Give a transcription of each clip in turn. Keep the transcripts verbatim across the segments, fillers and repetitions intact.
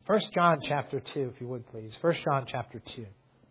First John chapter two, if you would please. First John chapter two.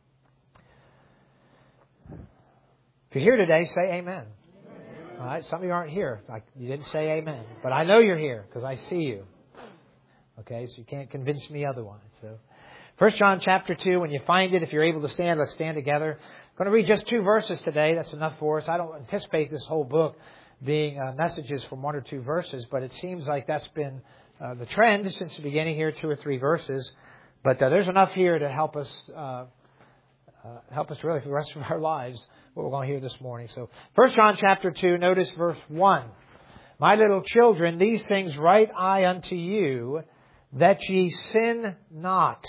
If you're here today, say amen. All right, some of you aren't here. Like, you didn't say amen. But I know you're here because I see you. Okay, so you can't convince me otherwise. So, First John chapter two, when you find it, if you're able to stand, let's stand together. I'm going to read just two verses today. That's enough for us. I don't anticipate this whole book being uh, messages from one or two verses, but it seems like that's been uh, the trend since the beginning here, two or three verses. But uh, there's enough here to help us uh, uh, help us really for the rest of our lives, what we're going to hear this morning. So First John chapter two, notice verse one. My little children, these things write I unto you, that ye sin not.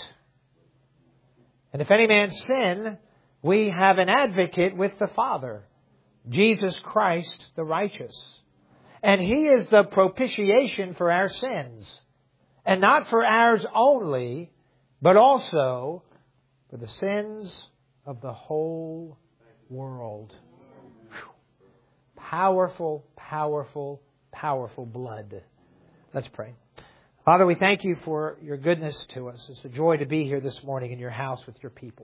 And if any man sin, we have an advocate with the Father, Jesus Christ the righteous. And He is the propitiation for our sins. And not for ours only, but also for the sins of the whole world. Whew. Powerful, powerful, powerful blood. Let's pray. Father, we thank you for your goodness to us. It's a joy to be here this morning in your house with your people.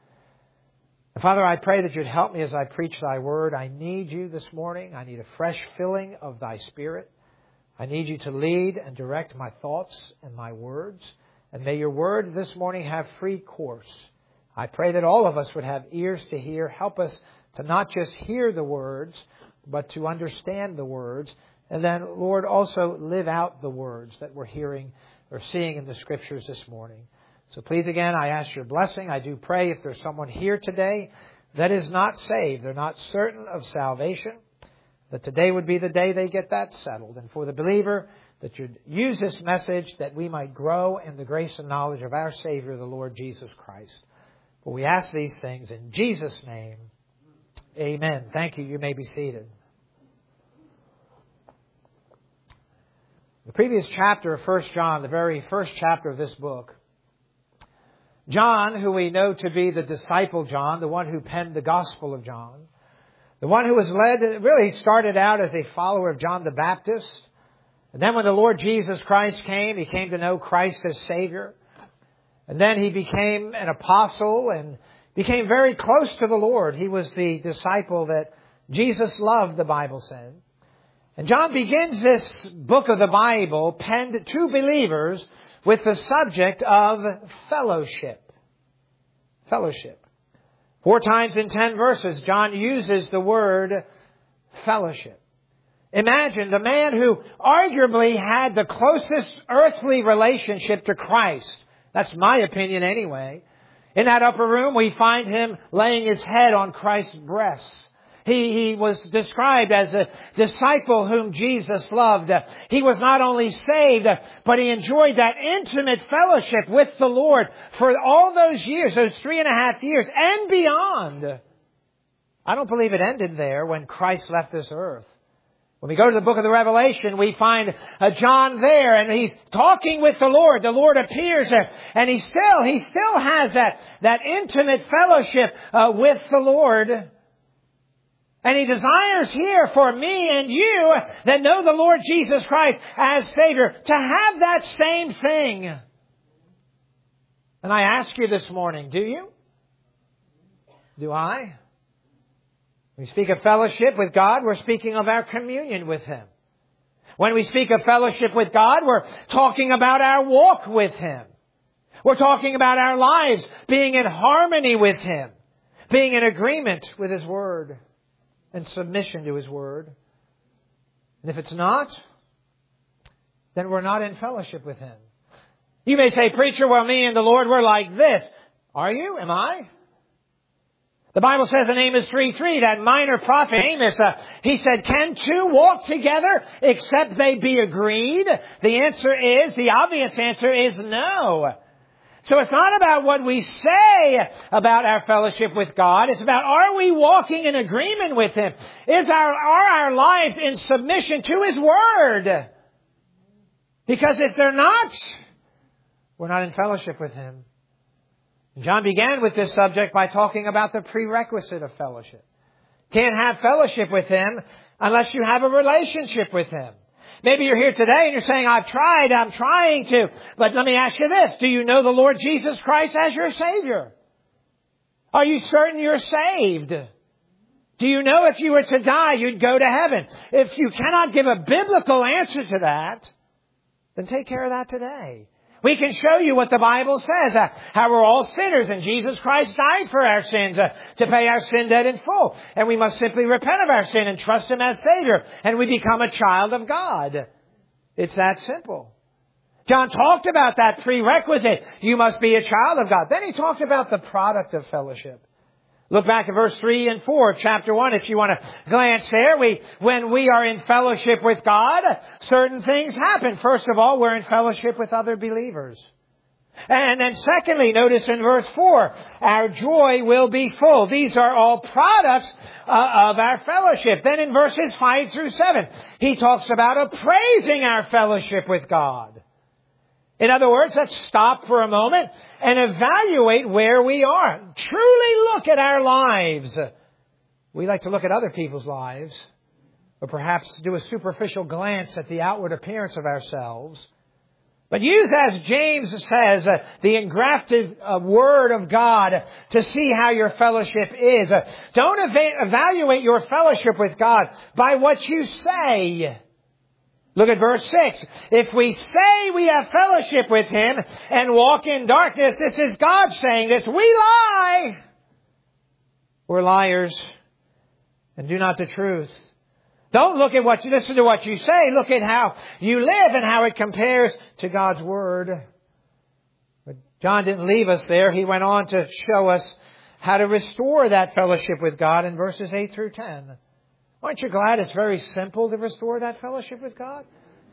And Father, I pray that you'd help me as I preach thy word. I need you this morning. I need a fresh filling of thy spirit. I need you to lead and direct my thoughts and my words. And may your word this morning have free course. I pray that all of us would have ears to hear. Help us to not just hear the words, but to understand the words. And then, Lord, also live out the words that we're hearing or seeing in the Scriptures this morning. So please, again, I ask your blessing. I do pray if there's someone here today that is not saved, they're not certain of salvation, that today would be the day they get that settled. And for the believer, that you'd use this message that we might grow in the grace and knowledge of our Savior, the Lord Jesus Christ. For we ask these things in Jesus' name. Amen. Thank you. You may be seated. The previous chapter of First John, the very first chapter of this book, John, who we know to be the disciple John, the one who penned the Gospel of John, the one who was led, really started out as a follower of John the Baptist. And then when the Lord Jesus Christ came, he came to know Christ as Savior. And then he became an apostle and became very close to the Lord. He was the disciple that Jesus loved, the Bible said. And John begins this book of the Bible penned to believers with the subject of fellowship. Fellowship. Four times in ten verses, John uses the word fellowship. Imagine the man who arguably had the closest earthly relationship to Christ. That's my opinion anyway. In that upper room, we find him laying his head on Christ's breast. He, he was described as a disciple whom Jesus loved. He was not only saved, but he enjoyed that intimate fellowship with the Lord for all those years, those three and a half years and beyond. I don't believe it ended there when Christ left this earth. When we go to the book of the Revelation, we find uh, John there and he's talking with the Lord. The Lord appears there and he still, he still has that, that intimate fellowship uh, with the Lord. And he desires here for me and you that know the Lord Jesus Christ as Savior to have that same thing. And I ask you this morning, do you? Do I? When we speak of fellowship with God, we're speaking of our communion with Him. When we speak of fellowship with God, we're talking about our walk with Him. We're talking about our lives being in harmony with Him, being in agreement with His Word and submission to His Word. And if it's not, then we're not in fellowship with Him. You may say, preacher, well, me and the Lord, we're like this. Are you? Am I? The Bible says in Amos three three, that minor prophet Amos, uh, he said, can two walk together except they be agreed? The answer is, the obvious answer is no. So it's not about what we say about our fellowship with God. It's about, are we walking in agreement with Him? Is our, are our lives in submission to His Word? Because if they're not, we're not in fellowship with Him. John began with this subject by talking about the prerequisite of fellowship. Can't have fellowship with Him unless you have a relationship with Him. Maybe you're here today and you're saying, I've tried, I'm trying to. But let me ask you this. Do you know the Lord Jesus Christ as your Savior? Are you certain you're saved? Do you know if you were to die, you'd go to heaven? If you cannot give a biblical answer to that, then take care of that today. We can show you what the Bible says, uh, how we're all sinners and Jesus Christ died for our sins uh, to pay our sin debt in full. And we must simply repent of our sin and trust Him as Savior. And we become a child of God. It's that simple. John talked about that prerequisite. You must be a child of God. Then he talked about the product of fellowship. Look back at verse three and four of chapter one if you want to glance there. We, when we are in fellowship with God, certain things happen. First of all, we're in fellowship with other believers. And then secondly, notice in verse four, our joy will be full. These are all products uh, of our fellowship. Then in verses five through seven, he talks about appraising our fellowship with God. In other words, let's stop for a moment and evaluate where we are. Truly look at our lives. We like to look at other people's lives, or perhaps do a superficial glance at the outward appearance of ourselves. But use, as James says, uh, the engrafted uh, Word of God to see how your fellowship is. Uh, don't eva- evaluate your fellowship with God by what you say. Look at verse six. If we say we have fellowship with Him and walk in darkness, this is God saying this, we lie. We're liars and do not the truth. Don't look at what you, listen to what you say. Look at how you live and how it compares to God's Word. But John didn't leave us there. He went on to show us how to restore that fellowship with God in verses eight through ten. Aren't you glad it's very simple to restore that fellowship with God?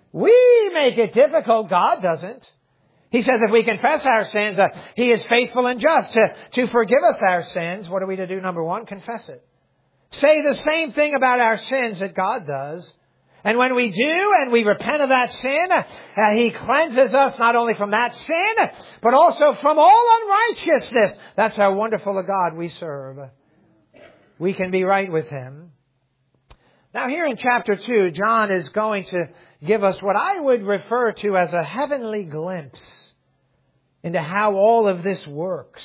We make it difficult. God doesn't. He says if we confess our sins, uh, He is faithful and just to, to forgive us our sins. What are we to do? Number one, confess it. Say the same thing about our sins that God does. And when we do and we repent of that sin, uh, He cleanses us not only from that sin, but also from all unrighteousness. That's how wonderful a God we serve. We can be right with Him. Now here in chapter two, John is going to give us what I would refer to as a heavenly glimpse into how all of this works.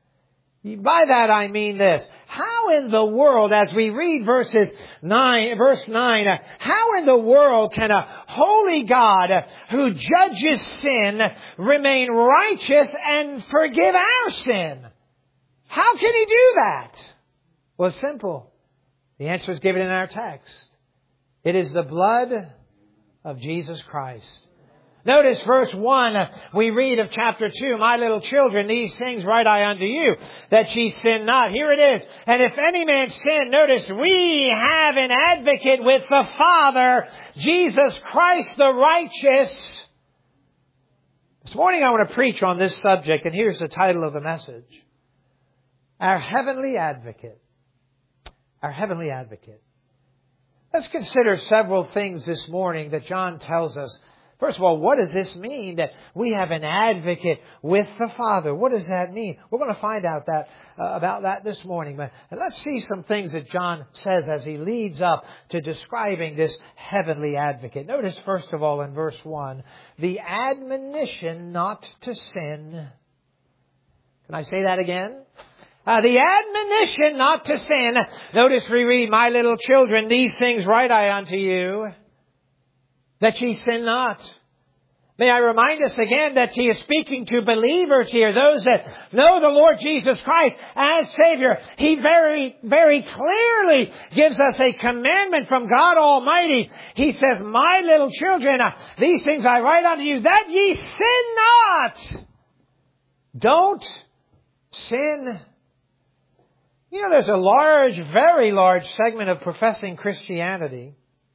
By that I mean this. How in the world, as we read verses nine, verse nine, how in the world can a holy God who judges sin remain righteous and forgive our sin? How can He do that? Well, it's simple. The answer is given in our text. It is the blood of Jesus Christ. Notice verse one, we read of chapter two, my little children, these things write I unto you, that ye sin not. Here it is. And if any man sin, notice, we have an advocate with the Father, Jesus Christ the righteous. This morning I want to preach on this subject, and here's the title of the message. Our heavenly advocate. Our heavenly advocate. Let's consider several things this morning that John tells us. First of all, what does this mean that we have an advocate with the Father? What does that mean? We're going to find out that uh, about that this morning. But and let's see some things that John says as he leads up to describing this heavenly advocate. Notice first of all in verse one, the admonition not to sin. Can I say that again? Uh, the admonition not to sin. Notice we read, my little children, these things write I unto you, that ye sin not. May I remind us again that He is speaking to believers here, those that know the Lord Jesus Christ as Savior. He very, very clearly gives us a commandment from God Almighty. He says, my little children, uh, these things I write unto you, that ye sin not. Don't sin. You know, there's a large, very large segment of professing Christianity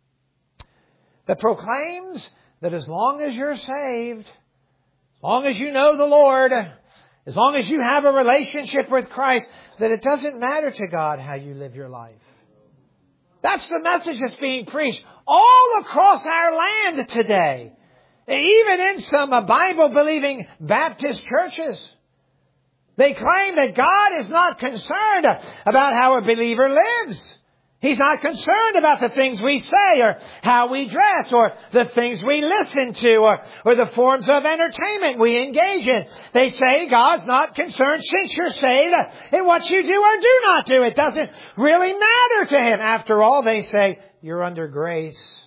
that proclaims that as long as you're saved, as long as you know the Lord, as long as you have a relationship with Christ, that it doesn't matter to God how you live your life. That's the message that's being preached all across our land today. Even in some Bible-believing Baptist churches. They claim that God is not concerned about how a believer lives. He's not concerned about the things we say or how we dress or the things we listen to or, or the forms of entertainment we engage in. They say God's not concerned since you're saved in what you do or do not do. It doesn't really matter to Him. After all, they say, you're under grace.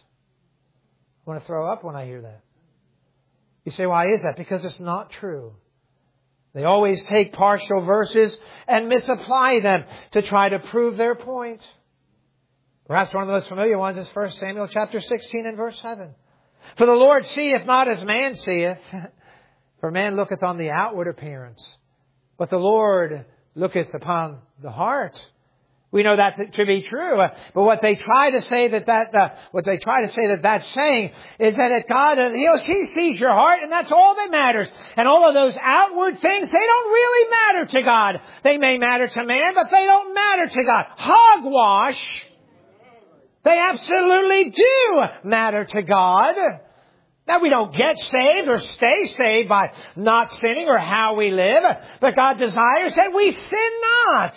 I want to throw up when I hear that. You say, why is that? Because it's not true. They always take partial verses and misapply them to try to prove their point. Perhaps one of the most familiar ones is First Samuel chapter sixteen and verse seven. For the Lord seeth not as man seeth, for man looketh on the outward appearance, but the Lord looketh upon the heart. We know that to be true, but what they try to say that that uh, what they try to say that that's saying is that at God, uh, He He sees your heart, and that's all that matters. And all of those outward things, they don't really matter to God. They may matter to man, but they don't matter to God. Hogwash. They absolutely do matter to God. Now, we don't get saved or stay saved by not sinning or how we live, but God desires that we sin not.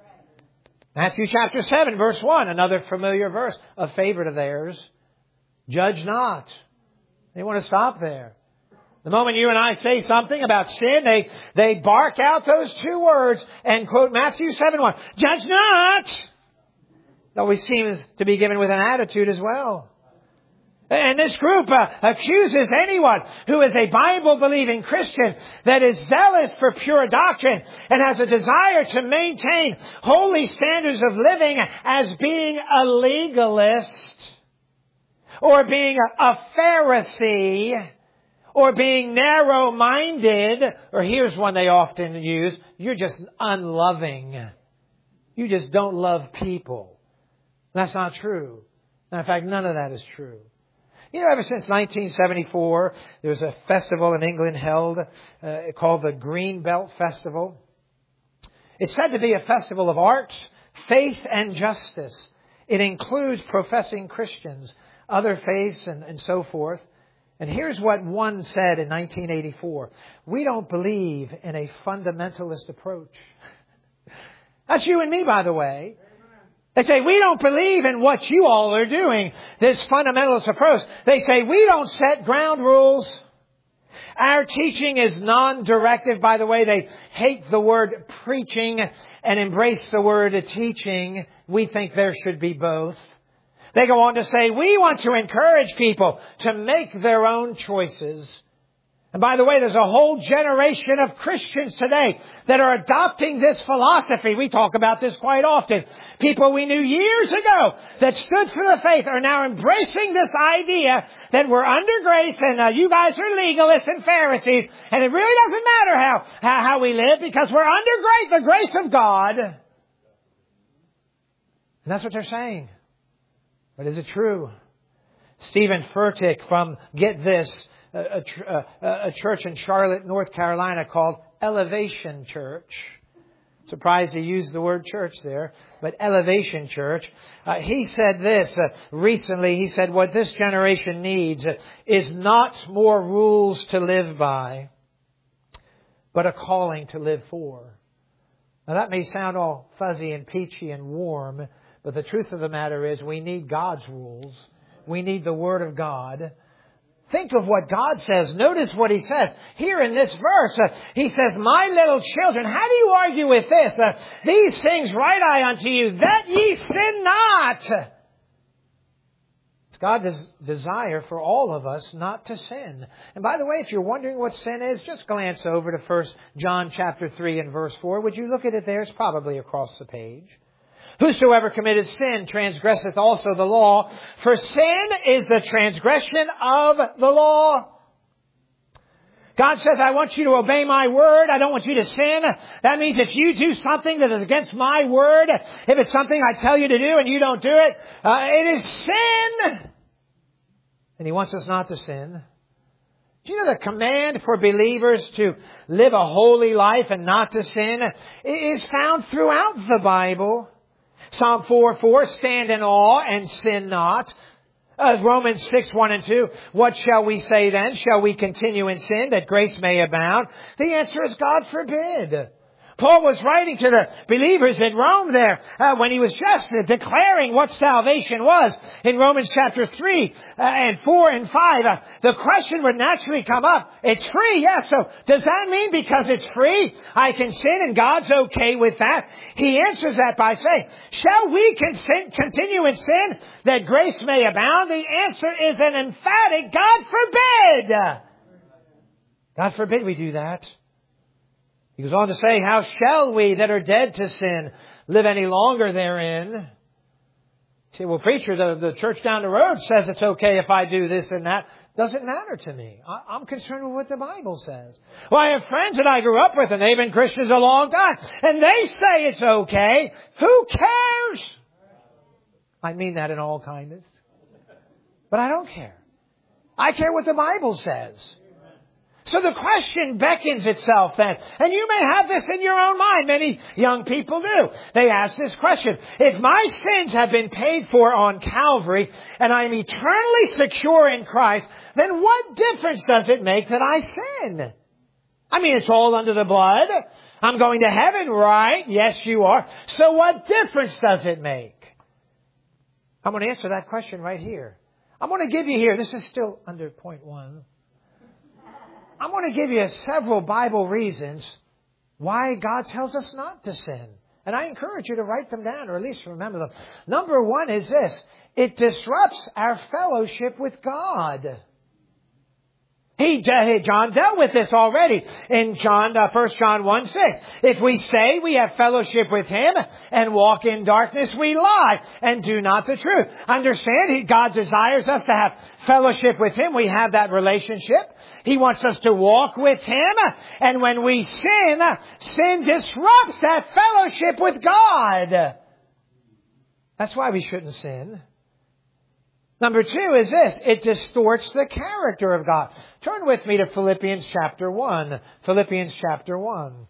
Matthew chapter seven, verse one, another familiar verse, a favorite of theirs. Judge not. They want to stop there. The moment you and I say something about sin, they, they bark out those two words and quote Matthew seven one. Judge not. It always seems to be given with an attitude as well. And this group uh, accuses anyone who is a Bible-believing Christian that is zealous for pure doctrine and has a desire to maintain holy standards of living as being a legalist or being a, a Pharisee or being narrow-minded, or here's one they often use, you're just unloving. You just don't love people. That's not true. In fact, none of that is true. You know, ever since nineteen seventy-four, there was a festival in England held uh, called the Green Belt Festival. It's said to be a festival of art, faith, and justice. It includes professing Christians, other faiths, and, and so forth. And here's what one said in nineteen eighty-four. We don't believe in a fundamentalist approach. That's you and me, by the way. They say, we don't believe in what you all are doing, this fundamentalist approach. They say, we don't set ground rules. Our teaching is non-directive. By the way, they hate the word preaching and embrace the word teaching. We think there should be both. They go on to say, we want to encourage people to make their own choices. And by the way, there's a whole generation of Christians today that are adopting this philosophy. We talk about this quite often. People we knew years ago that stood for the faith are now embracing this idea that we're under grace and uh, you guys are legalists and Pharisees. And it really doesn't matter how, how, how we live because we're under grace, the grace of God. And that's what they're saying. But is it true? Stephen Furtick from, get this, A, a, a church in Charlotte, North Carolina called Elevation Church. Surprised he used the word church there, but Elevation Church. Uh, he said this uh, recently. He said, what this generation needs uh, is not more rules to live by, but a calling to live for. Now that may sound all fuzzy and peachy and warm, but the truth of the matter is we need God's rules. We need the Word of God. Think of what God says. Notice what He says. Here in this verse, uh, He says, my little children, how do you argue with this? Uh, These things write I unto you, that ye sin not. It's God's desire for all of us not to sin. And by the way, if you're wondering what sin is, just glance over to First John chapter three and verse four. Would you look at it there? It's probably across the page. Whosoever committeth sin transgresseth also the law, for sin is the transgression of the law. God says, I want you to obey my word. I don't want you to sin. That means if you do something that is against my word, if it's something I tell you to do and you don't do it, uh, it is sin. And He wants us not to sin. Do you know the command for believers to live a holy life and not to sin is found throughout the Bible? Psalm four four, stand in awe and sin not. Uh, Romans six one and two, what shall we say then? Shall we continue in sin that grace may abound? The answer is God forbid. Paul was writing to the believers in Rome there uh, when he was just uh, declaring what salvation was in Romans chapter three uh, and four and five. Uh, the question would naturally come up. It's free, yes. So does that mean because it's free, I can sin and God's okay with that? He answers that by saying, shall we con- continue in sin that grace may abound? The answer is an emphatic God forbid. God forbid we do that. He goes on to say, how shall we that are dead to sin live any longer therein? You say, well, preacher, the, the church down the road says it's okay if I do this and that. Doesn't matter to me. I, I'm concerned with what the Bible says. Well, I have friends that I grew up with and they've been Christians a long time and they say it's okay. Who cares? I mean that in all kindness. But I don't care. I care what the Bible says. So the question beckons itself then. And you may have this in your own mind. Many young people do. They ask this question. If my sins have been paid for on Calvary and I am eternally secure in Christ, then what difference does it make that I sin? I mean, it's all under the blood. I'm going to heaven, right? Yes, you are. So what difference does it make? I'm going to answer that question right here. I'm going to give you here. This is still under point one. I'm going to give you several Bible reasons why God tells us not to sin. And I encourage you to write them down or at least remember them. Number one is this. It disrupts our fellowship with God. He, John dealt with this already in John, uh, First John one six. If we say we have fellowship with Him and walk in darkness, we lie and do not the truth. Understand, God desires us to have fellowship with Him. We have that relationship. He wants us to walk with Him. And when we sin, sin disrupts that fellowship with God. That's why we shouldn't sin. Number two is this. It distorts the character of God. Turn with me to Philippians chapter one. Philippians chapter one.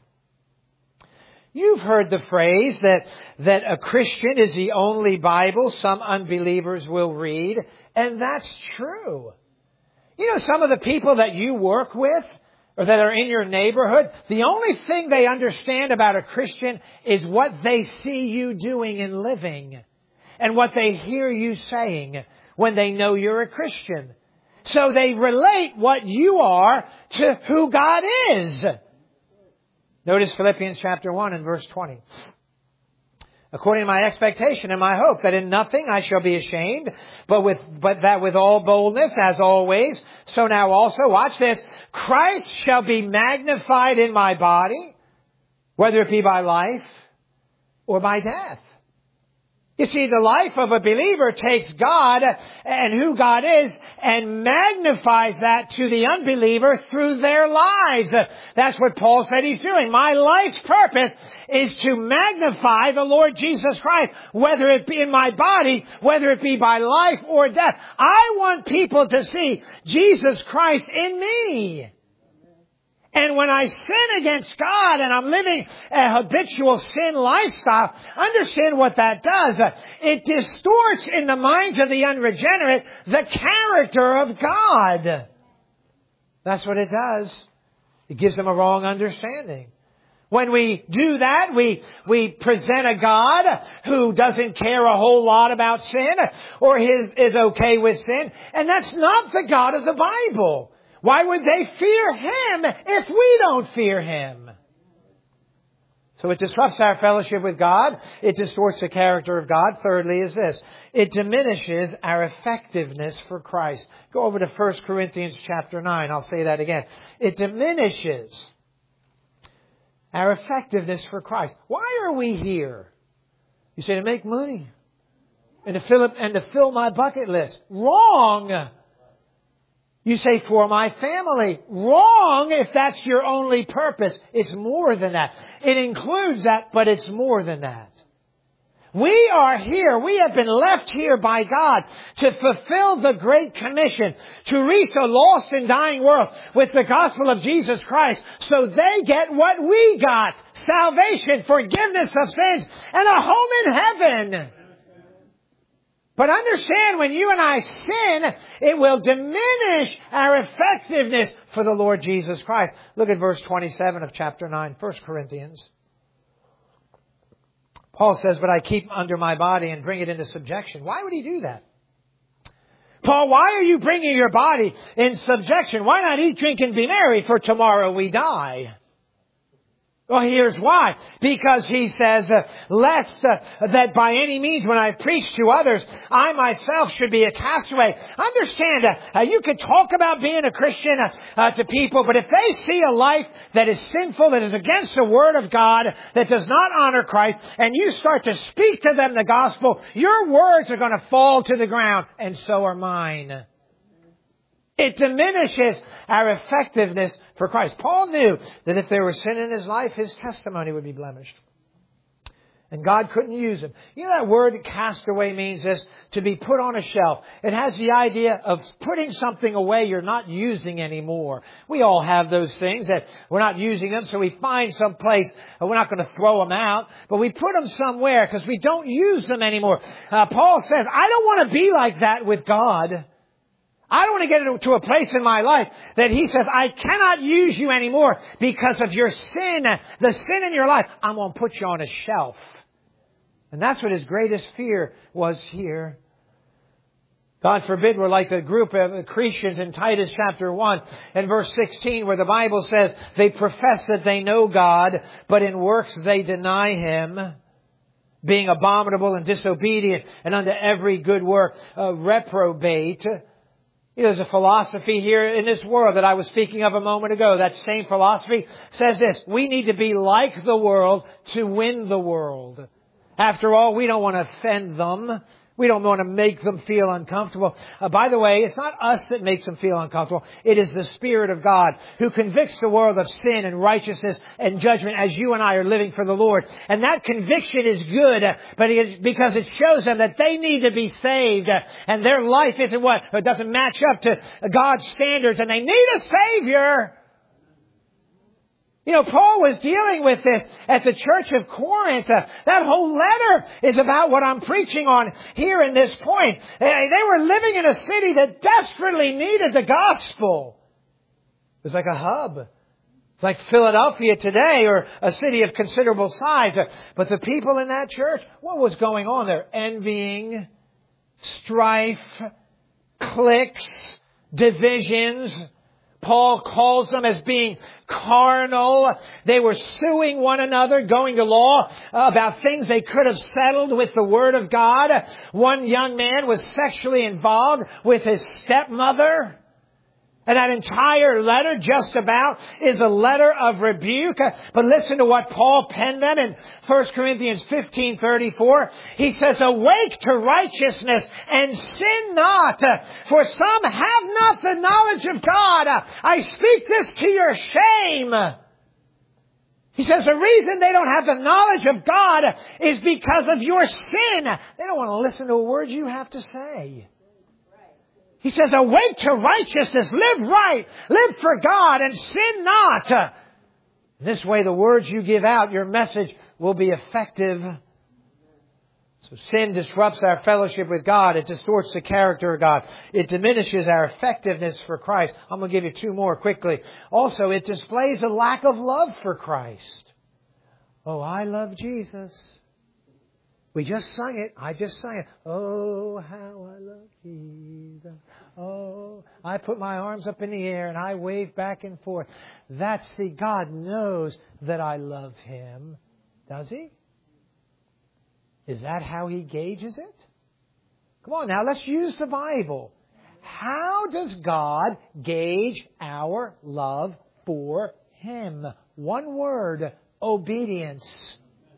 You've heard the phrase that, that a Christian is the only Bible some unbelievers will read. And that's true. You know, some of the people that you work with or that are in your neighborhood, the only thing they understand about a Christian is what they see you doing and living and what they hear you saying when they know you're a Christian. So they relate what you are to who God is. Notice Philippians chapter one and verse twenty. According to my expectation and my hope that in nothing I shall be ashamed, but with but that with all boldness, as always, so now also, watch this, Christ shall be magnified in my body, whether it be by life or by death. You see, the life of a believer takes God and who God is and magnifies that to the unbeliever through their lives. That's what Paul said he's doing. My life's purpose is to magnify the Lord Jesus Christ, whether it be in my body, whether it be by life or death. I want people to see Jesus Christ in me. And when I sin against God and I'm living a habitual sin lifestyle, understand what that does. It distorts in the minds of the unregenerate the character of God. That's what it does. It gives them a wrong understanding. When we do that, we, we present a God who doesn't care a whole lot about sin or his, is okay with sin. And that's not the God of the Bible. Why would they fear Him if we don't fear Him? So it disrupts our fellowship with God. It distorts the character of God. Thirdly is this. It diminishes our effectiveness for Christ. Go over to First Corinthians chapter nine. I'll say that again. It diminishes our effectiveness for Christ. Why are we here? You say to make money and to fill up, and to fill my bucket list. Wrong. You say, for my family. Wrong if that's your only purpose. It's more than that. It includes that, but it's more than that. We are here. We have been left here by God to fulfill the Great Commission, to reach a lost and dying world with the gospel of Jesus Christ so they get what we got. Salvation, forgiveness of sins, and a home in heaven. But understand, when you and I sin, it will diminish our effectiveness for the Lord Jesus Christ. Look at verse twenty-seven of chapter nine, First Corinthians. Paul says, but I keep under my body and bring it into subjection. Why would he do that? Paul, why are you bringing your body in subjection? Why not eat, drink, and be merry, for tomorrow we die? Well, here's why. Because he says, uh, lest uh, that by any means when I preach to others, I myself should be a castaway. Understand, uh, uh, you could talk about being a Christian uh, uh, to people, but if they see a life that is sinful, that is against the Word of God, that does not honor Christ, and you start to speak to them the gospel, your words are going to fall to the ground, and so are mine. It diminishes our effectiveness for Christ. Paul knew that if there was sin in his life, his testimony would be blemished. And God couldn't use him. You know that word castaway means this, to be put on a shelf. It has the idea of putting something away you're not using anymore. We all have those things that we're not using them, so we find some place. We're not going to throw them out, but we put them somewhere because we don't use them anymore. Uh, Paul says, I don't want to be like that with God. I don't want to get to a place in my life that he says, I cannot use you anymore because of your sin, the sin in your life. I'm going to put you on a shelf. And that's what his greatest fear was here. God forbid we're like a group of Christians in Titus chapter one and verse sixteen where the Bible says they profess that they know God, but in works they deny Him, being abominable and disobedient and unto every good work uh, reprobate. You know, there's a philosophy here in this world that I was speaking of a moment ago. That same philosophy says this: we need to be like the world to win the world. After all, we don't want to offend them. We don't want to make them feel uncomfortable. Uh, by the way, it's not us that makes them feel uncomfortable. It is the Spirit of God who convicts the world of sin and righteousness and judgment as you and I are living for the Lord. And that conviction is good, uh, but it, because it shows them that they need to be saved. Uh, and their life isn't what? It doesn't match up to God's standards. And they need a Savior. You know, Paul was dealing with this at the church of Corinth. Uh, that whole letter is about what I'm preaching on here in this point. Uh, they were living in a city that desperately needed the gospel. It was like a hub. Like Philadelphia today, or a city of considerable size. Uh, but the people in that church, what was going on there? Envying, strife, cliques, divisions. Paul calls them as being carnal. They were suing one another, going to law about things they could have settled with the Word of God. One young man was sexually involved with his stepmother. And that entire letter just about is a letter of rebuke. But listen to what Paul penned them in First Corinthians fifteen thirty-four. He says, awake to righteousness and sin not, for some have not the knowledge of God. I speak this to your shame. He says the reason they don't have the knowledge of God is because of your sin. They don't want to listen to a word you have to say. He says, awake to righteousness, live right, live for God, and sin not. This way the words you give out, your message will be effective. So sin disrupts our fellowship with God. It distorts the character of God. It diminishes our effectiveness for Christ. I'm going to give you two more quickly. Also, it displays a lack of love for Christ. Oh, I love Jesus. We just sang it. I just sang it. Oh, how I love Jesus. Oh, I put my arms up in the air and I wave back and forth. That's, see, God knows that I love Him. Does He? Is that how He gauges it? Come on now, let's use the Bible. How does God gauge our love for Him? One word: obedience.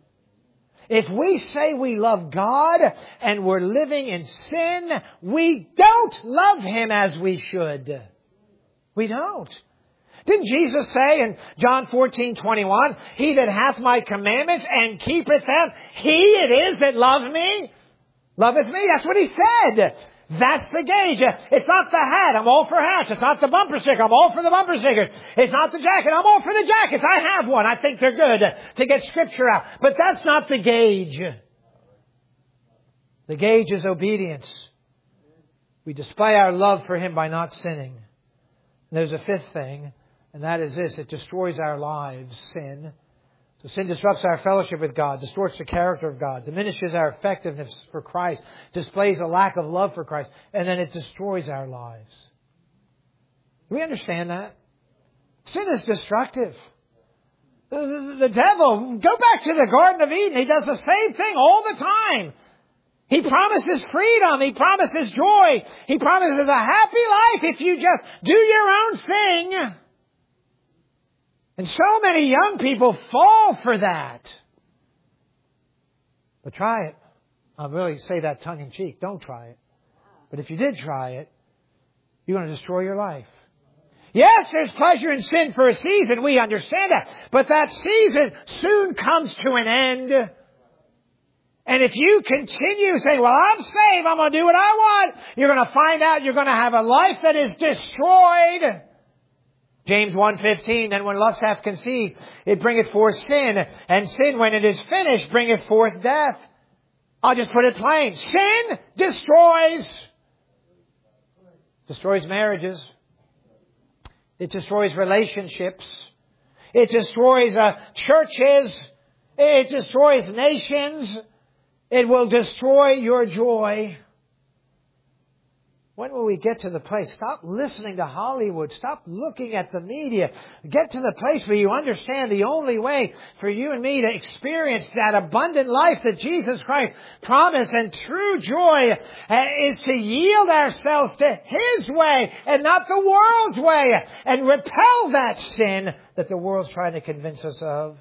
If we say we love God and we're living in sin, we don't love Him as we should. We don't. Didn't Jesus say in John fourteen twenty-one, he that hath my commandments and keepeth them, he it is that loveth me. Loveth me. That's what He said. That's the gauge. It's not the hat. I'm all for hats. It's not the bumper sticker. I'm all for the bumper stickers. It's not the jacket. I'm all for the jackets. I have one. I think they're good to get Scripture out. But that's not the gauge. The gauge is obedience. We display our love for Him by not sinning. And there's a fifth thing, and that is this: it destroys our lives, sin. So sin disrupts our fellowship with God, distorts the character of God, diminishes our effectiveness for Christ, displays a lack of love for Christ, and then it destroys our lives. Do we understand that? Sin is destructive. The, the, the devil, go back to the Garden of Eden, he does the same thing all the time. He promises freedom. He promises joy. He promises a happy life if you just do your own thing. And so many young people fall for that. But try it. I'll really say that tongue in cheek. Don't try it. But if you did try it, you're going to destroy your life. Yes, there's pleasure in sin for a season. We understand that. But that season soon comes to an end. And if you continue saying, well, I'm saved, I'm going to do what I want, you're going to find out you're going to have a life that is destroyed. James one fifteen, and when lust hath conceived, it bringeth forth sin. And sin, when it is finished, bringeth forth death. I'll just put it plain. Sin destroys. Destroys marriages. It destroys relationships. It destroys uh, churches. It destroys nations. It will destroy your joy. When will we get to the place? Stop listening to Hollywood. Stop looking at the media. Get to the place where you understand the only way for you and me to experience that abundant life that Jesus Christ promised and true joy is to yield ourselves to His way and not the world's way and repel that sin that the world's trying to convince us of.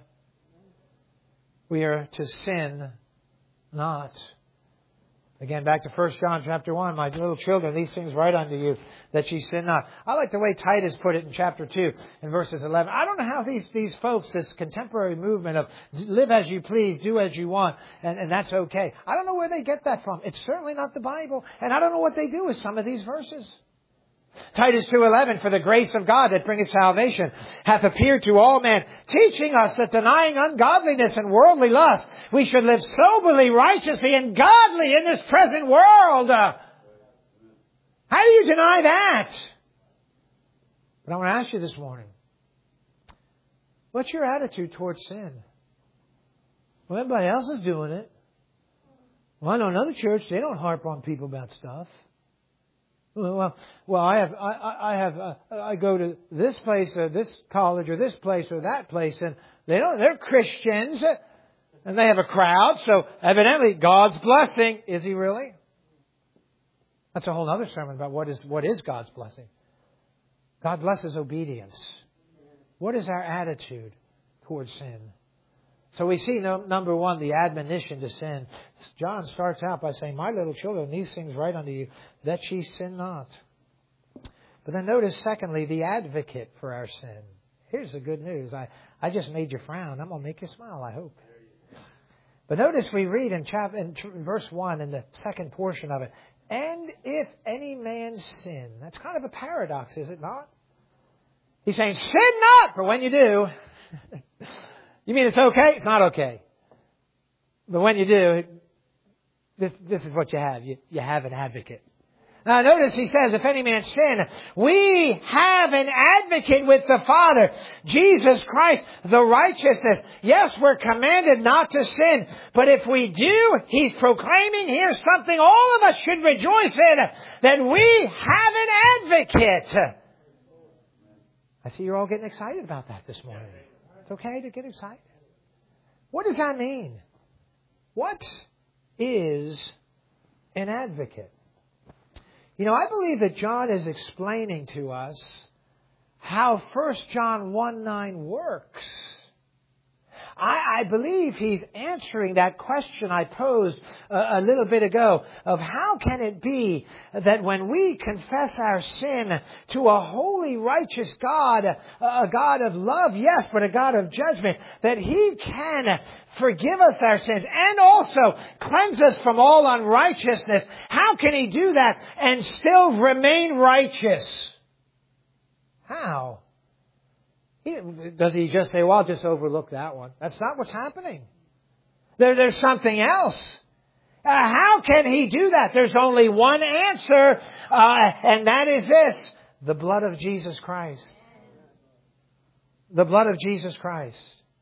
We are to sin not. Again, back to First John chapter one. My little children, these things write unto you, that ye sin not. I like the way Titus put it in chapter two, in verses eleven. I don't know how these, these folks, this contemporary movement of live as you please, do as you want, and, and that's okay. I don't know where they get that from. It's certainly not the Bible. And I don't know what they do with some of these verses. Titus two eleven, for the grace of God that bringeth salvation hath appeared to all men, teaching us that denying ungodliness and worldly lust, we should live soberly, righteously, and godly in this present world. Uh, how do you deny that? But I want to ask you this morning, what's your attitude towards sin? Well, everybody else is doing it. Well, I know another church, they don't harp on people about stuff. Well, well, I have, I, I have, uh, I go to this place or this college or this place or that place, and they don't. They're Christians, and they have a crowd. So evidently, God's blessing. Is He really? That's a whole other sermon about what is what is God's blessing. God blesses obedience. What is our attitude towards sin? So we see, no, number one, the admonition to sin. John starts out by saying, my little children, these things write unto you, that ye sin not. But then notice, secondly, the advocate for our sin. Here's the good news. I, I just made you frown. I'm going to make you smile, I hope. But notice we read in, chapter, in verse one, in the second portion of it, and if any man sin. That's kind of a paradox, is it not? He's saying, sin not, but when you do... You mean it's okay? It's not okay. But when you do, this, this is what you have. You, you have an advocate. Now notice he says, if any man sin, we have an advocate with the Father, Jesus Christ, the righteousness. Yes, we're commanded not to sin. But if we do, he's proclaiming here something all of us should rejoice in, that we have an advocate. I see you're all getting excited about that this morning. It's okay to get excited. What does that mean? What is an advocate? You know, I believe that John is explaining to us how First John one nine works. I, I believe he's answering that question I posed a, a little bit ago of how can it be that when we confess our sin to a holy, righteous God, a, a God of love, yes, but a God of judgment, that He can forgive us our sins and also cleanse us from all unrighteousness. How can He do that and still remain righteous? How? He, does he just say, well, I'll just overlook that one? That's not what's happening. There, there's something else. Uh, how can he do that? There's only one answer, uh, and that is this: the blood of Jesus Christ. The blood of Jesus Christ.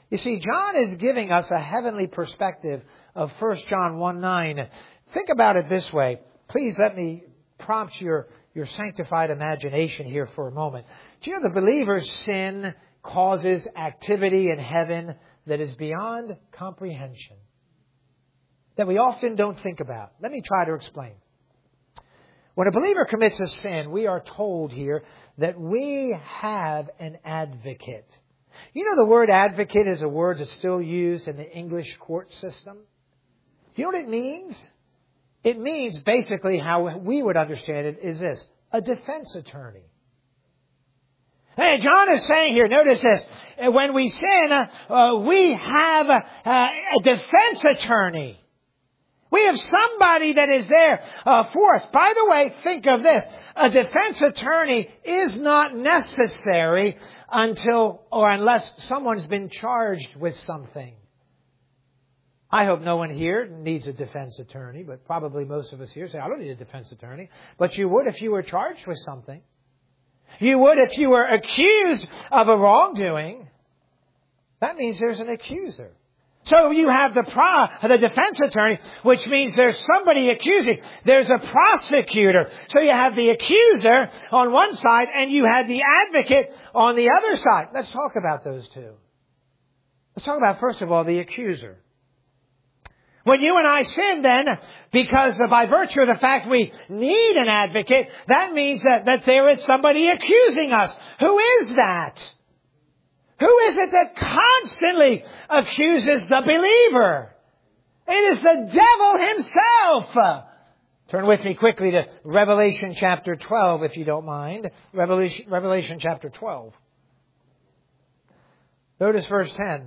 You see, John is giving us a heavenly perspective of First John one nine. Think about it this way. Please let me prompt your, your sanctified imagination here for a moment. Do you know the believer's sin causes activity in heaven that is beyond comprehension, that we often don't think about? Let me try to explain. When a believer commits a sin, we are told here that we have an advocate. You know the word advocate is a word that's still used in the English court system. You know what it means? It means basically how we would understand it is this: a defense attorney. Hey, John is saying here, notice this, when we sin, uh, we have a, a defense attorney. We have somebody that is there uh, for us. By the way, think of this. A defense attorney is not necessary until or unless someone's been charged with something. I hope no one here needs a defense attorney, but probably most of us here say, I don't need a defense attorney. But you would if you were charged with something. You would if you were accused of a wrongdoing. That means there's an accuser. So you have the pro, the defense attorney, which means there's somebody accusing. There's a prosecutor. So you have the accuser on one side and you have the advocate on the other side. Let's talk about those two. Let's talk about, first of all, the accuser. When you and I sin, then, because by virtue of the fact we need an advocate, that means that, that there is somebody accusing us. Who is that? Who is it that constantly accuses the believer? It is the devil himself. Turn with me quickly to Revelation chapter twelve, if you don't mind. Revelation, Revelation chapter twelve. Notice verse ten.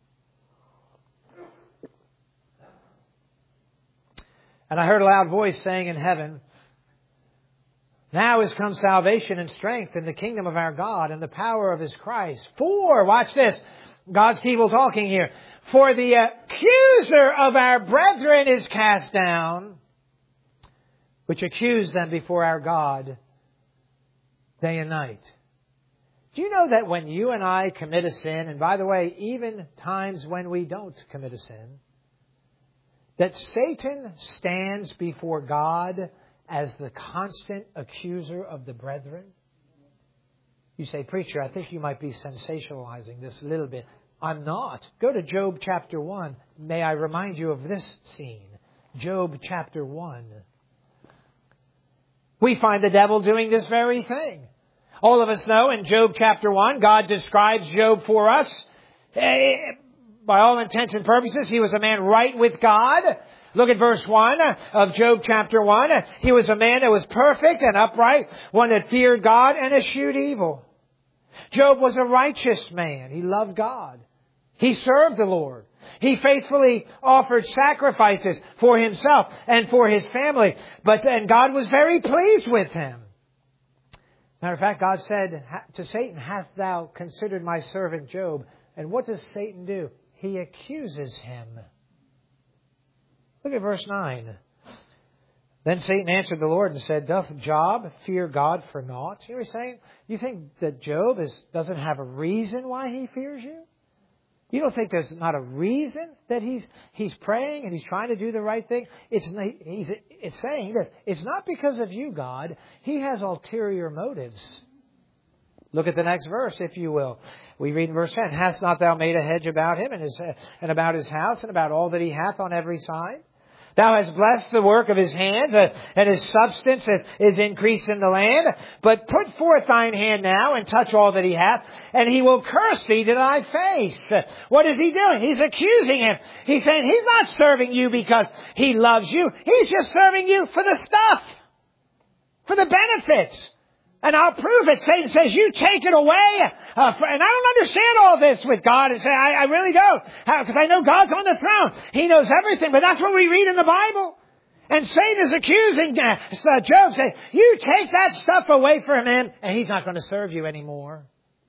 And I heard a loud voice saying in heaven, now is come salvation and strength in the kingdom of our God and the power of His Christ. For, watch this, God's people talking here. For the accuser of our brethren is cast down, which accused them before our God day and night. Do you know that when you and I commit a sin, and by the way, even times when we don't commit a sin, that Satan stands before God as the constant accuser of the brethren? You say, preacher, I think you might be sensationalizing this a little bit. I'm not. Go to Job chapter one. May I remind you of this scene. Job chapter one. We find the devil doing this very thing. All of us know in Job chapter one, God describes Job for us. By all intents and purposes, he was a man right with God. Look at verse one of Job chapter one. He was a man that was perfect and upright, one that feared God and eschewed evil. Job was a righteous man. He loved God. He served the Lord. He faithfully offered sacrifices for himself and for his family. But and God was very pleased with him. Matter of fact, God said to Satan, hast thou considered my servant Job? And what does Satan do? He accuses him. Look at verse nine. Then Satan answered the Lord and said, doth Job fear God for naught? You know what he's saying? You think that Job is, doesn't have a reason why he fears you? You don't think there's not a reason that he's he's praying and he's trying to do the right thing? It's he's it's saying that it's not because of you, God. He has ulterior motives. Look at the next verse, if you will. We read in verse ten, hast not thou made a hedge about him and, his, and about his house and about all that he hath on every side? Thou hast blessed the work of his hands, uh, and his substance is, is increased in the land. But put forth thine hand now and touch all that he hath, and he will curse thee to thy face. What is he doing? He's accusing him. He's saying he's not serving you because he loves you. He's just serving you for the stuff, for the benefits. And I'll prove it. Satan says, you take it away. Uh, for, and I don't understand all this with God. And say, I, I really don't. Because I know God's on the throne. He knows everything. But that's what we read in the Bible. And Satan is accusing uh, Job, saying, you take that stuff away from him, and he's not going to serve you anymore.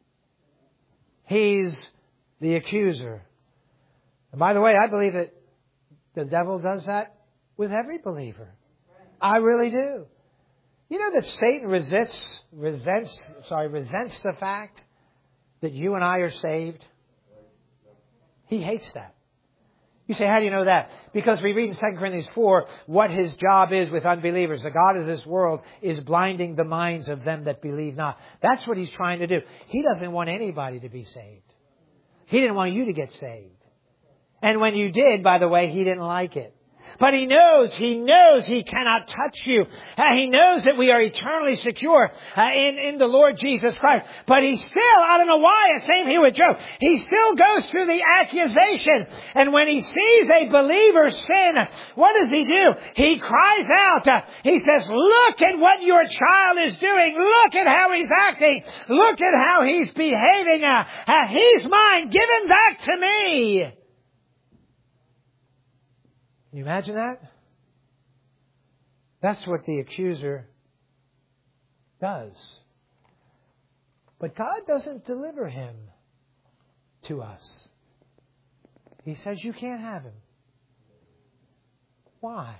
He's the accuser. And by the way, I believe that the devil does that with every believer. I really do. You know that Satan resists, resents, sorry, resents the fact that you and I are saved? He hates that. You say, how do you know that? Because we read in Second Corinthians four what His job is with unbelievers. The God of this world is blinding the minds of them that believe not. That's what He's trying to do. He doesn't want anybody to be saved. He didn't want you to get saved. And when you did, by the way, He didn't like it. But He knows, He knows He cannot touch you. Uh, he knows that we are eternally secure uh, in, in the Lord Jesus Christ. But He still, I don't know why, same here with Job, He still goes through the accusation. And when He sees a believer sin, what does He do? He cries out. Uh, he says, look at what your child is doing. Look at how he's acting. Look at how he's behaving. Uh, uh, he's mine. Give him back to me. Can you imagine that? That's what the accuser does. But God doesn't deliver him to us. He says, you can't have him. Why?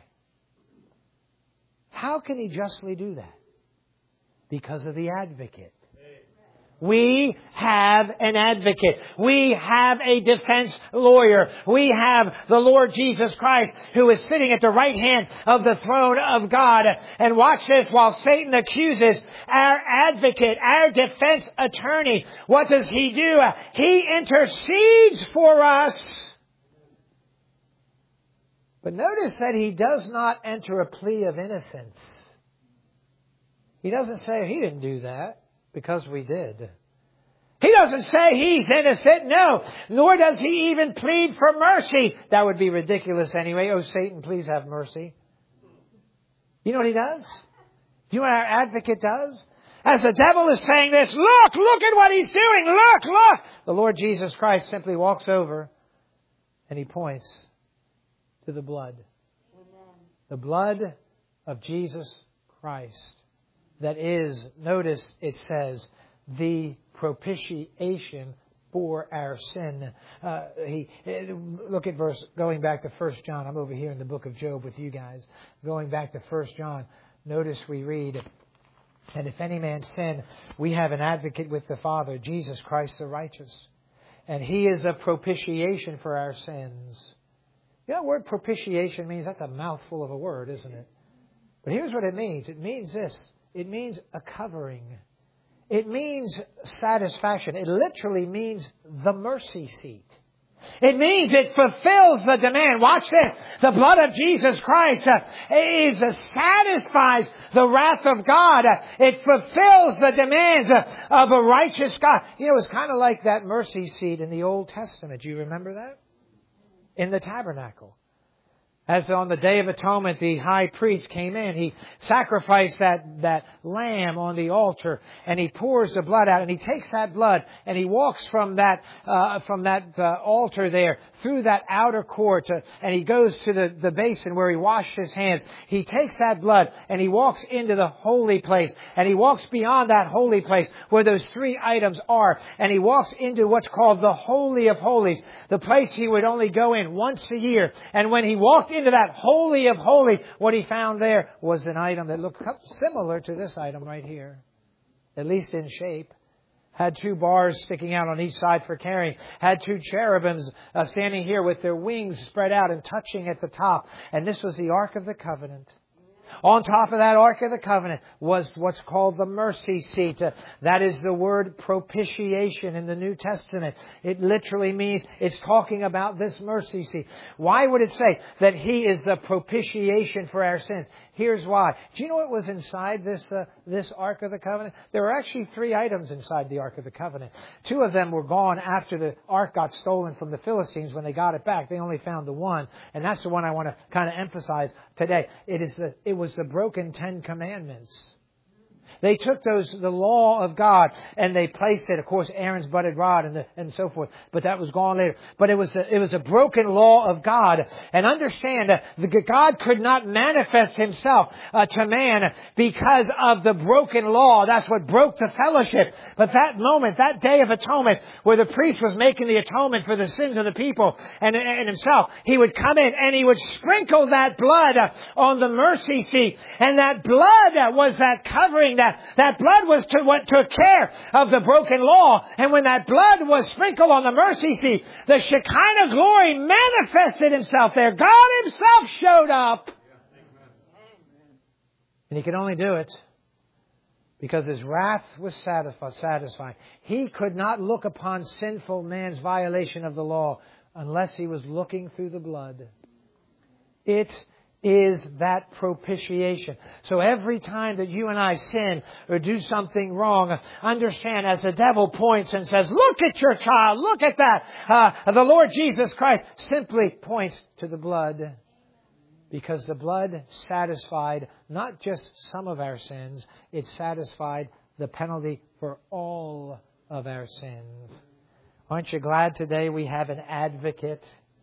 How can He justly do that? Because of the advocate. We have an advocate. We have a defense lawyer. We have the Lord Jesus Christ who is sitting at the right hand of the throne of God. And watch this, while Satan accuses our advocate, our defense attorney, what does he do? He intercedes for us. But notice that he does not enter a plea of innocence. He doesn't say he didn't do that. Because we did. He doesn't say he's innocent. No. Nor does he even plead for mercy. That would be ridiculous anyway. Oh, Satan, please have mercy. You know what he does? You know what our advocate does? As the devil is saying this, look, look at what he's doing. Look, look. The Lord Jesus Christ simply walks over and He points to the blood. Amen. The blood of Jesus Christ. That is, notice it says, the propitiation for our sin. Uh, he look at verse, going back to First John. I'm over here in the book of Job with you guys. Going back to First John, notice we read, and if any man sin, we have an advocate with the Father, Jesus Christ the righteous. And He is a propitiation for our sins. You know what word propitiation means? That's a mouthful of a word, isn't it? But here's what it means. It means this. It means a covering. It means satisfaction. It literally means the mercy seat. It means it fulfills the demand. Watch this. The blood of Jesus Christ uh, is uh, satisfies the wrath of God. Uh, it fulfills the demands uh, of a righteous God. You know, it's kind of like that mercy seat in the Old Testament. Do you remember that? In the tabernacle. As on the Day of Atonement, the high priest came in. He sacrificed that, that lamb on the altar, and he pours the blood out, and he takes that blood, and he walks from that uh, from that uh, altar there through that outer court, uh, and he goes to the, the basin where he washed his hands. He takes that blood, and he walks into the holy place, and he walks beyond that holy place where those three items are, and he walks into what's called the Holy of Holies, the place he would only go in once a year. And when he walked into that Holy of Holies, what he found there was an item that looked similar to this item right here, at least in shape. Had two bars sticking out on each side for carrying. Had two cherubims uh, standing here with their wings spread out and touching at the top. And this was the Ark of the Covenant. On top of that Ark of the Covenant was what's called the mercy seat. Uh, that is the word propitiation in the New Testament. It literally means it's talking about this mercy seat. Why would it say that He is the propitiation for our sins? Here's why. Do you know what was inside this uh, this Ark of the Covenant? There were actually three items inside the Ark of the Covenant. Two of them were gone after the Ark got stolen from the Philistines. When they got it back, they only found the one. And that's the one I want to kind of emphasize today. It is the it was the broken Ten Commandments. They took those, the law of God, and they placed it, of course, Aaron's budded rod and the, and so forth. But that was gone later. But it was a, it was a broken law of God. And understand that God could not manifest Himself uh, to man because of the broken law. That's what broke the fellowship. But that moment, that Day of Atonement, where the priest was making the atonement for the sins of the people and, and himself, he would come in and he would sprinkle that blood uh, on the mercy seat. And that blood uh, was that covering, that that. That blood was to what took care of the broken law. And when that blood was sprinkled on the mercy seat, the Shekinah glory manifested Himself there. God Himself showed up. And He could only do it because His wrath was satisfied. He could not look upon sinful man's violation of the law unless He was looking through the blood. It is that propitiation. So every time that you and I sin or do something wrong, understand as the devil points and says, look at your child, look at that. Uh, the Lord Jesus Christ simply points to the blood. Because the blood satisfied not just some of our sins, it satisfied the penalty for all of our sins. Aren't you glad today we have an advocate?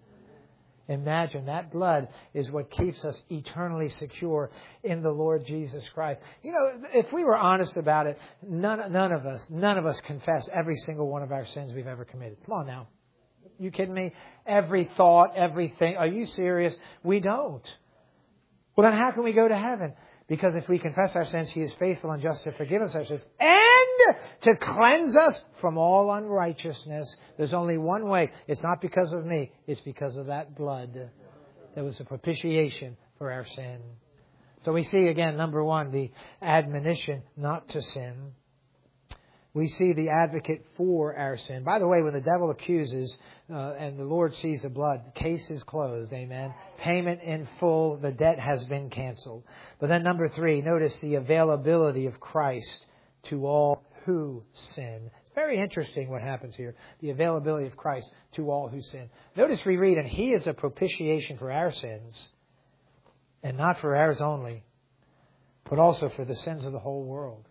Imagine that blood is what keeps us eternally secure in the Lord Jesus Christ. You know, if we were honest about it, none, none of us, none of us confess every single one of our sins we've ever committed. Come on now. You kidding me? Every thought, everything. Are you serious? We don't. Well, then how can we go to heaven? Because if we confess our sins, He is faithful and just to forgive us our sins and to cleanse us from all unrighteousness. There's only one way. It's not because of me. It's because of that blood. There was a propitiation for our sin. So we see again, number one, the admonition not to sin. We see the advocate for our sin. By the way, when the devil accuses uh, and the Lord sees the blood, the case is closed. Amen. Payment in full. The debt has been canceled. But then number three, notice the availability of Christ to all who sin. It's very interesting what happens here. The availability of Christ to all who sin. Notice we read, and He is a propitiation for our sins, and not for ours only, but also for the sins of the whole world.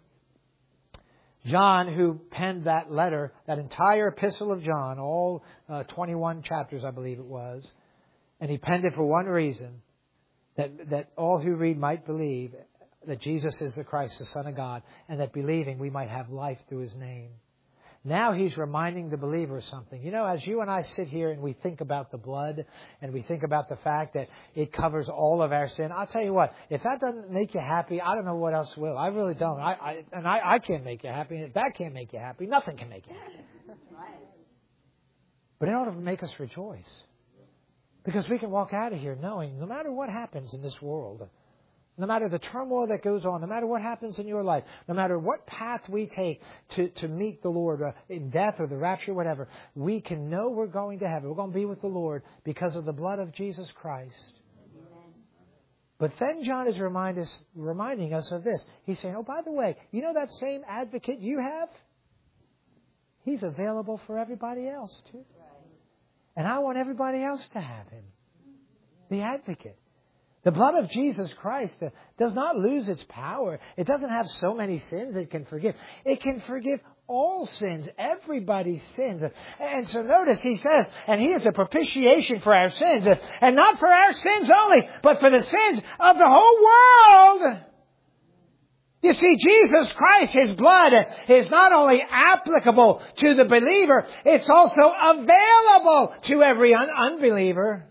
John, who penned that letter, that entire epistle of John, all uh, twenty-one chapters, I believe it was, and he penned it for one reason, that, that all who read might believe that Jesus is the Christ, the Son of God, and that believing we might have life through His name. Now He's reminding the believer of something. You know, as you and I sit here and we think about the blood and we think about the fact that it covers all of our sin, I'll tell you what, if that doesn't make you happy, I don't know what else will. I really don't. I, I and I, I can't make you happy. And if that can't make you happy, nothing can make you happy. But it ought to make us rejoice. Because we can walk out of here knowing no matter what happens in this world, no matter the turmoil that goes on, no matter what happens in your life, no matter what path we take to, to meet the Lord uh, in death or the rapture, whatever, we can know we're going to heaven. We're going to be with the Lord because of the blood of Jesus Christ. Amen. But then John is remind us, reminding us of this. He's saying, oh, by the way, you know that same advocate you have? He's available for everybody else too. And I want everybody else to have Him. The advocate. The blood of Jesus Christ does not lose its power. It doesn't have so many sins it can forgive. It can forgive all sins, everybody's sins. And so notice He says, and He is a propitiation for our sins. And not for our sins only, but for the sins of the whole world. You see, Jesus Christ, His blood is not only applicable to the believer, it's also available to every un- unbeliever.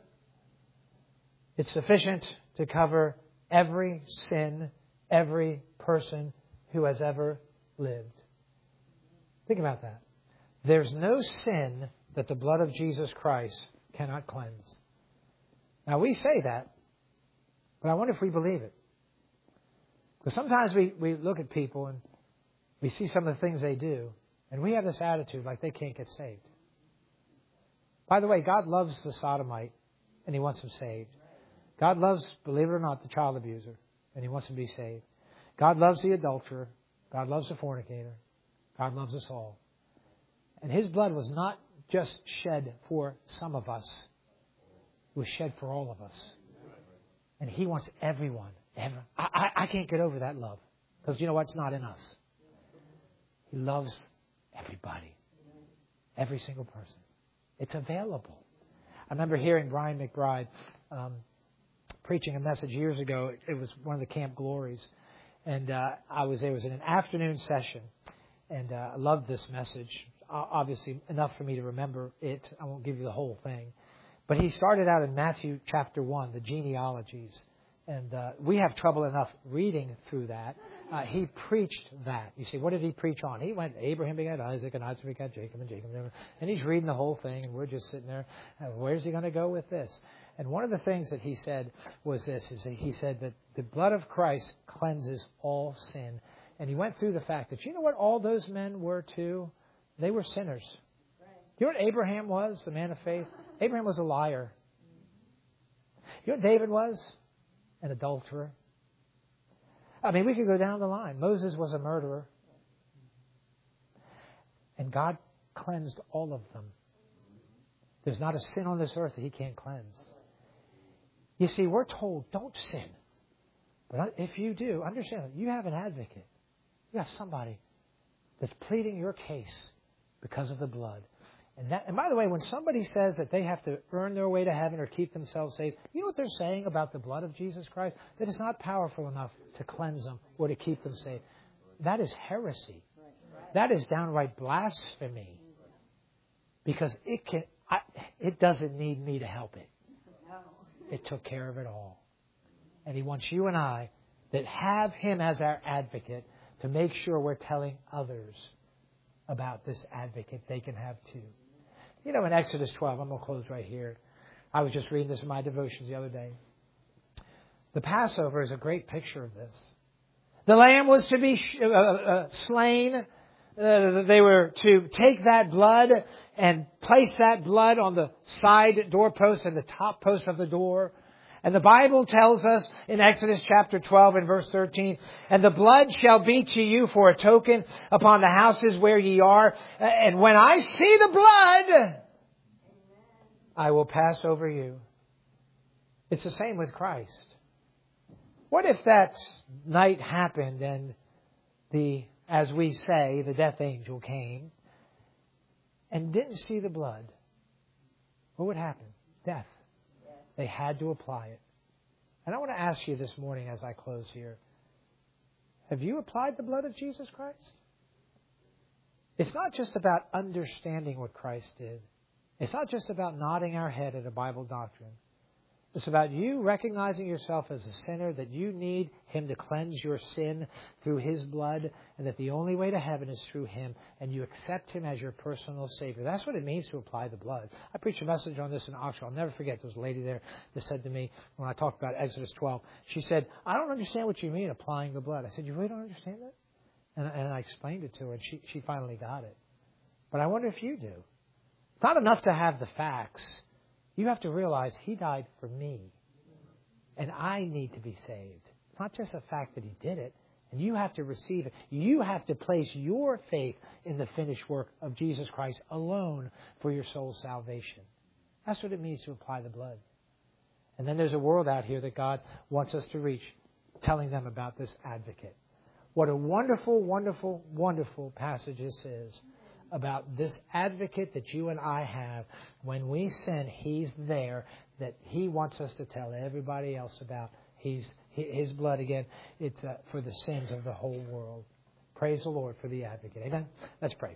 It's sufficient to cover every sin, every person who has ever lived. Think about that. There's no sin that the blood of Jesus Christ cannot cleanse. Now, we say that, but I wonder if we believe it. Because sometimes we, we look at people and we see some of the things they do, and we have this attitude like they can't get saved. By the way, God loves the sodomite, and He wants him saved. God loves, believe it or not, the child abuser, and He wants him to be saved. God loves the adulterer. God loves the fornicator. God loves us all. And His blood was not just shed for some of us. It was shed for all of us. And He wants everyone, ever. I, I, I can't get over that love. Because you know what? It's not in us. He loves everybody. Every single person. It's available. I remember hearing Brian McBride um, preaching a message years ago. It was one of the Camp Glories. And uh, I was there. It was in an afternoon session. And uh, I loved this message. Uh, obviously, enough for me to remember it. I won't give you the whole thing. But he started out in Matthew chapter one, the genealogies. And uh, we have trouble enough reading through that. Uh, he preached that. You see, what did he preach on? He went, Abraham begat Isaac, and Isaac begat Jacob, and Jacob. And he's reading the whole thing, and we're just sitting there. Uh, where's he going to go with this? And one of the things that he said was this, is that he said that the blood of Christ cleanses all sin. And he went through the fact that, you know what all those men were too? They were sinners. You know what Abraham was, the man of faith? Abraham was a liar. You know what David was? An adulterer. I mean, we could go down the line. Moses was a murderer. And God cleansed all of them. There's not a sin on this earth that He can't cleanse. You see, we're told, don't sin. But if you do, understand, you have an advocate. You have somebody that's pleading your case because of the blood. And, that, and by the way, when somebody says that they have to earn their way to heaven or keep themselves saved, you know what they're saying about the blood of Jesus Christ? That it's not powerful enough to cleanse them or to keep them saved. That is heresy. That is downright blasphemy. Because it can, I, it doesn't need me to help it. It took care of it all. And He wants you and I that have Him as our advocate to make sure we're telling others about this advocate they can have too. You know, in Exodus twelve, I'm going to close right here. I was just reading this in my devotions the other day. The Passover is a great picture of this. The lamb was to be uh, uh, slain. Uh, they were to take that blood and place that blood on the side doorpost and the top post of the door. And the Bible tells us in Exodus chapter twelve and verse thirteen, and the blood shall be to you for a token upon the houses where ye are. And when I see the blood, I will pass over you. It's the same with Christ. What if that night happened and the, as we say, the death angel came and didn't see the blood? What would happen? Death. They had to apply it. And I want to ask you this morning as I close here, have you applied the blood of Jesus Christ? It's not just about understanding what Christ did. It's not just about nodding our head at a Bible doctrine. It's about you recognizing yourself as a sinner, that you need Him to cleanse your sin through His blood, and that the only way to heaven is through Him, and you accept Him as your personal Savior. That's what it means to apply the blood. I preached a message on this in Oxford. I'll never forget. There was a lady there that said to me, when I talked about Exodus twelve, she said, I don't understand what you mean, applying the blood. I said, you really don't understand that? And, and I explained it to her, and she, she finally got it. But I wonder if you do. It's not enough to have the facts. You have to realize He died for me. And I need to be saved. It's not just the fact that He did it. And you have to receive it. You have to place your faith in the finished work of Jesus Christ alone for your soul's salvation. That's what it means to apply the blood. And then there's a world out here that God wants us to reach, telling them about this advocate. What a wonderful, wonderful, wonderful passage this is. About this advocate that you and I have. When we sin, He's there, that He wants us to tell everybody else about. He's His blood, again, it's uh, for the sins of the whole world. Praise the Lord for the advocate. Amen? Let's pray.